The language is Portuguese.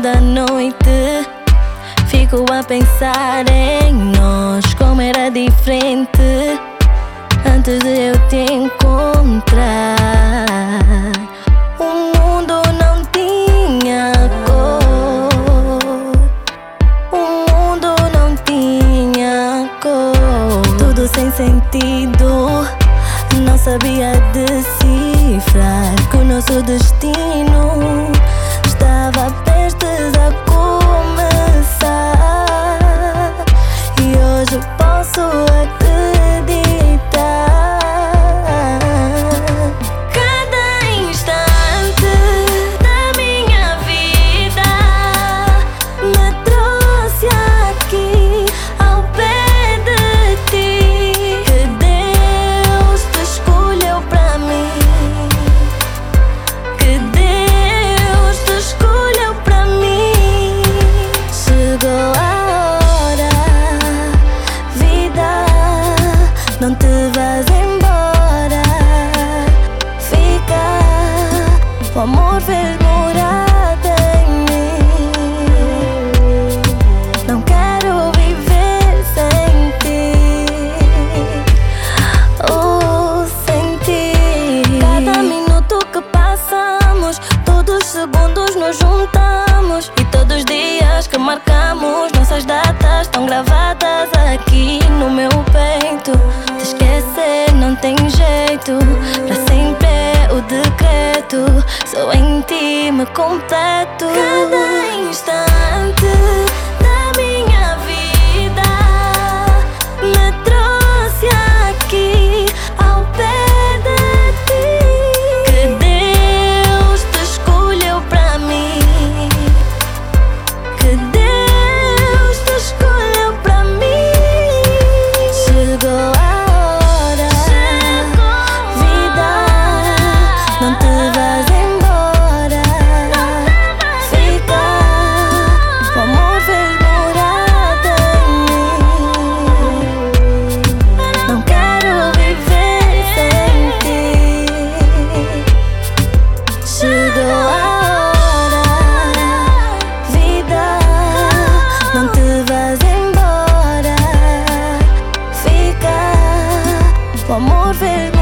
da noite fico a pensar em nós, como era diferente antes de eu te encontrar. O mundo não tinha cor, o mundo não tinha cor. Tudo sem sentido, não sabia decifrar que o nosso destino estava prestes a começar. E hoje posso acreditar. Cada instante da minha vida me trouxe aqui ao pé de ti. Que Deus te escolheu pra mim, que Deus te escolheu pra mim. Chegou a hora, vida, não te vás embora. Fica, o amor fez morada em mim. Não quero viver sem ti, oh, sem ti. Cada minuto que passamos, todos os segundos nos juntamos. E todos os dias que marcamos, nossas datas estão gravadas aqui no meu peito. Te esquecer não tem jeito, pra sempre é o decreto. Só em ti me completo. Cada instante da minha vida me trouxe aqui ao pé de ti. Que Deus te escolheu pra mim, que Deus te escolheu pra mim. Chegou a hora, vida, não te vás embora. Fica, o amor fez morada em mim. Não quero viver sem ti. Chegou a hora, vida, não te vás embora. Fica, o amor fez